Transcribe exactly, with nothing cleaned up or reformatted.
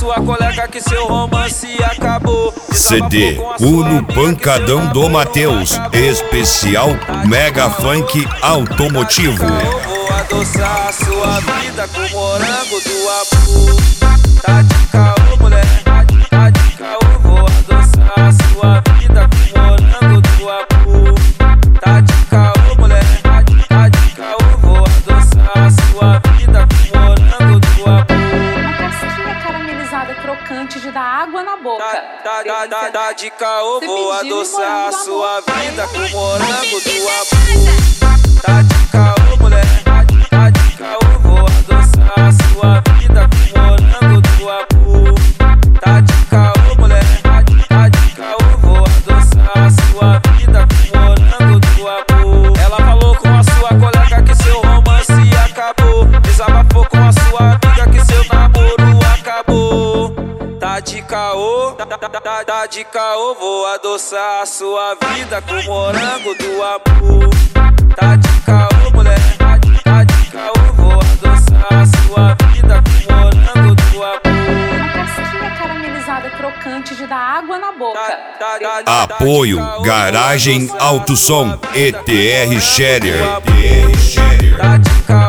sua colega que seu romance acabou. C D Uno Pancadão do Matheus, especial Mega Funk Automotivo. Vou adoçar a sua vida com morango do Apu. Tá de caô, mulher, tá de, tá de caô. Vou adoçar a sua vida com morango do Apu. Tá de caô, mulher, tá de, tá de caô. Vou adoçar a sua vida com morango do Apu. Uma casquinha caramelizada crocante de dar água na boca. Tá, tá, tá, tá de caô, vou adoçar a sua vida com morango do Apu. Tá de caô, mulher, tá de, tá de caô. Vou adoçar a sua vida com morango do Apu. Tá de caô, mulher, tá de, tá de caô. Vou adoçar a sua vida com morango do Apu. Ela falou com a sua colega que seu romance acabou. Desabafou com a sua amiga que seu namoro acabou. Tá de caô, tá, tá, tá, tá de caô. Vou adoçar a sua vida com morango do Apu. Tá de caô, mulher, tá de, tá de caô. Vou adoçar a sua vida com morango do Apu. Uma casquinha caramelizada crocante de dar água na boca. Tá, tá, tá, Apoio Garagem Auto Som E T R Shader. tá de caô.